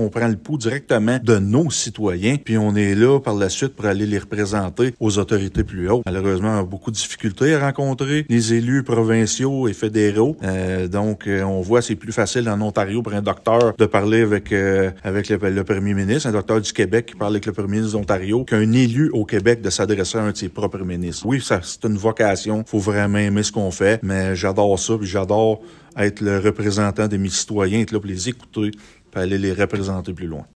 on prend le pouls directement de nos citoyens, puis on est là par la suite pour aller les représenter aux autorités plus hautes. Malheureusement, on a beaucoup de difficultés à rencontrer les élus provinciaux et fédéraux. Donc, on voit c'est plus facile en Ontario pour un docteur de parler avec le premier ministre, un docteur du Québec qui parle avec le premier ministre d'Ontario, qu'un élu au Québec de s'adresser à un de ses propres ministres. Oui, ça c'est une vocation. Faut vraiment aimer ce qu'on fait, mais j'adore ça, puis j'adore être le représentant de mes citoyens, être là pour les écouter, puis aller les représenter plus loin.